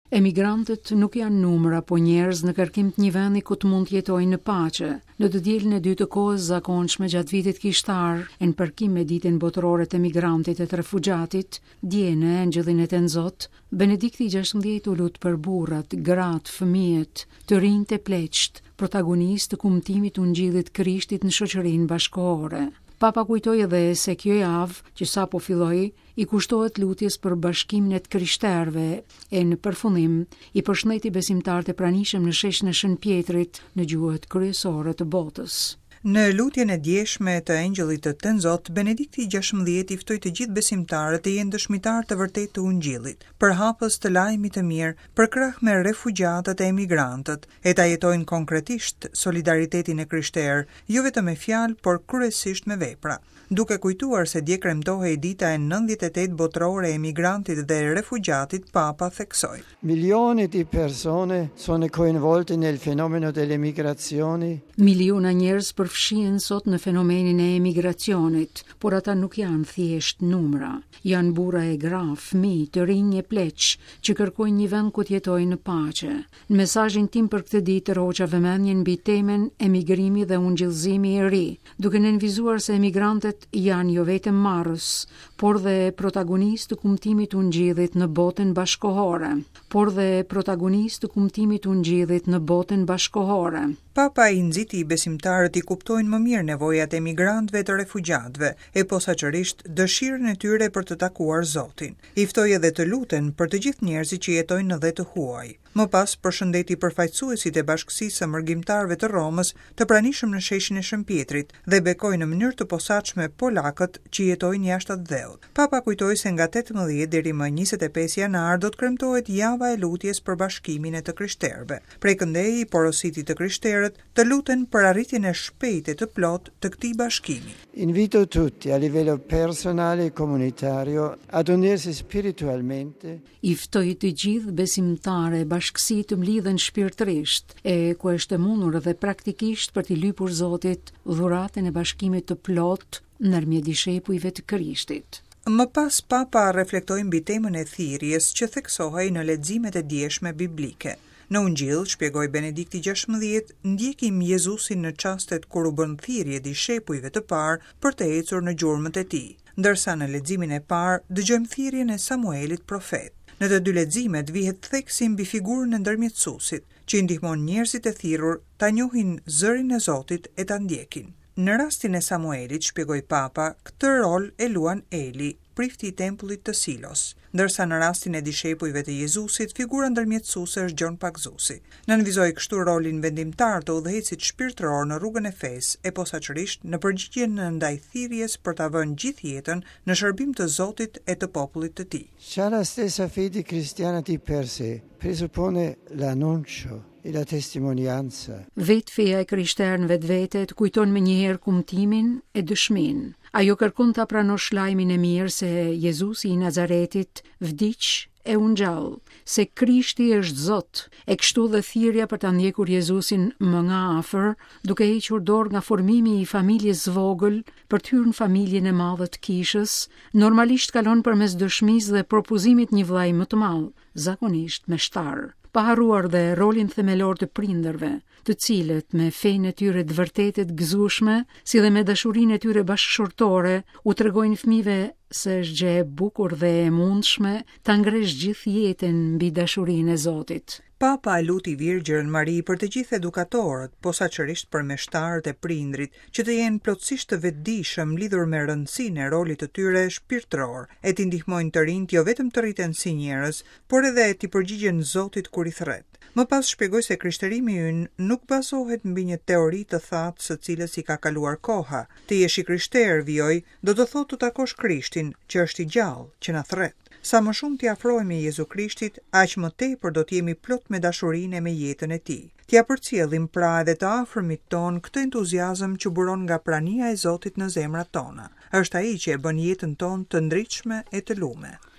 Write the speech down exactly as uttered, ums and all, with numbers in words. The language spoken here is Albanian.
Emigrantët nuk janë numra, po njerëz në kërkim të një vendi ku të mund të jetojnë në paqe. Në të dielën e dytë të kohës zakonshme gjatë vitit kishtar, e në përkim me ditën botërore të emigrantit e të refugjatit, dje në Engjëllin e Tenzot, Benedikti gjashtëdhjetë u lut për burrat, gratë, fëmijët, të rinj të pleqt, protagonistë të kumtimit të Ungjillit Krishtit në shoqërinë bashkëkohore. Papa kujtoi edhe se kjo javë, që sapo filloi, i kushtohet lutjes për bashkimin e të krishterëve e në përfundim i përshëndeti besimtarët e pranishëm në sheshin e Shën Pjetrit në gjuhët kryesore të botës. Në lutjen e djeshme të Engjëllit të Tenzot, Benedikti gjashtëdhjetë i ftoi të gjithë besimtarët të jenë dëshmitar të vërtetë të Ungjillit, përhapës të lajmit të mirë, për krah me refugjatët e emigrantët, e ta jetojnë konkretisht solidaritetin e krishterë, jo vetëm me fjalë, por kryesisht me vepra. Duke kujtuar se dje kremtohej dita e nëntëdhjetë e tetë botërore e emigrantit dhe refugjatit, Papa theksoi: Milioni di persone sono coinvolte nel fenomeno dell'emigrazione. Miliona njerëz përfshihen sot në fenomenin e emigracionit, por ata nuk janë thjesht numra. Janë burra e gra, fëmijë, të rinj e pleq, që kërkojnë një vend ku të jetojnë në paqe. Në mesazhin tim për këtë ditë rroqa vëmendjen mbi temën emigrimi dhe ungjillëzimi i ri, duke nënvizuar se emigrantët janë jo vetëm marrës, por dhe protagonistë të kumtimit të Ungjillit në botën bashkëkohore, por dhe protagonistë të kumtimit të Ungjillit në botën bashkëkohore. Papa i nxiti besimtarët i kuptojnë më mirë nevojat e emigrantëve të refugjatëve, e posaçërisht dëshirën e tyre për të takuar Zotin. I ftoi edhe të luten për të gjithë njerëzit që jetojnë në dhe të huaj. Më pas përshëndeti përfaqësuesit e Bashkësisë së Mërgjimtarëve të Romës, të pranishëm në sheshin e Shën Pjetrit, dhe bekoi në mënyrë të posaçme polakët që jetojnë jashtë atë dheut. Papa kujtoi se nga tetëmbëdhjetë deri më njëzet e pesë janar do të kremtohet java e lutjes për bashkimin e të krishterëve. Prej këndej i porositi të krishterët të luten për arritjen e shpejtë të plot të këtij bashkimi. Invito tutti a livello personale e comunitario ad unirsi spiritualmente. I ftoi të gjithë besimtarë bashkësi të mlidhen shpirtërisht, e ku është e mundur dhe praktikisht për t'i lypur Zotit dhuratën e bashkimit të plot ndërmjet dishepujve të Krishtit. Më pas Papa reflektoi mbi temën e thirrjes që theksohej në leximet e dieshme biblike. Në Ungjill, shpjegoi Benedikti gjashtëdhjetë, ndjekim Jezusin në çastet kur u bën thirrje dishepujve të parë për të ecur në gjurmët e tij, ndërsa në leximin e parë dëgjojmë thirrjen e Samuelit profet. Në të dy leximet vihet theksi mbi figurën e ndërmjetësuesit, që i ndihmon njerëzit e thirrur ta njohin zërin e Zotit e ta ndjekin. Në rastin e Samuelit, shpjegoi Papa, këtë rol e luan Eli, prifti i tempullit të Silos, ndërsa në rastin e dishepujve të Jezusit, figura ndërmjetësuese është Gjon Pagzusi. Nënvizoi kështu rolin vendimtar të udhëhecit shpirtëror në rrugën e fesë, e posaçërisht në përgjigjen ndaj thirrjes për ta vënë gjithë jetën në shërbim të Zotit e të popullit të tij. Già la stessa fede cristiana di per sé presuppone l'annuncio e la testimonianza. Vetë feja e krishterë në vetvete të kujton me njëherë kumtimin e dëshmin. Ajo kërkon ta pranosh lajmin e mirë se Jezusi i Nazaretit vdiq e u ngjall, se Krishti është Zot, e kështu dhe thirrja për ta ndjekur Jezusin më nga afër, duke hequr dorë nga formimi i familjes vogël për të hyrë në familjen e madhe të kishës, normalisht kalon përmes dëshmisë dhe propozimit një vllai më të madh, zakonisht me shtar. Pa harruar dhe rolin themelor të prindërve, të cilët me fenë e tyre të vërtetet gëzueshme, si dhe me dashurinë e tyre bashkëshortore, u tregojnë fëmijëve se është gjë e bukur dhe e mundshme ta ngresh gjithë jetën mbi dashurinë e Zotit. Papa e luti Virgjën Mari për të gjithë edukatorët, posaçërisht për meshtarët e prindrit, që të jenë plotësisht të vetëdijshëm lidhur me rëndësinë e rolit të tyre shpirtëror, e t'i ndihmojnë të rinjt jo vetëm të rriten si njerëz, por edhe t'i përgjigjen Zotit kur i thret. Më pas shpjegoi se krishterimi ynë nuk bazohet mbi një teori të thatë së cilës i ka kaluar koha. Të jesh i krishter, vjoj, do të thotë të takosh Krishtin, që është i gjallë, që na thret. Sa më shumë t'i afrohemi Jezu Krishtit, aq më tepër do t'jemi plot me dashurinë e me jetën e tij. T'ia përcjellim pra edhe të afërmit ton këtë entuziazëm që buron nga prania e Zotit në zemrat tona. Është ai që e bën jetën tonë të ndritshme e të lume.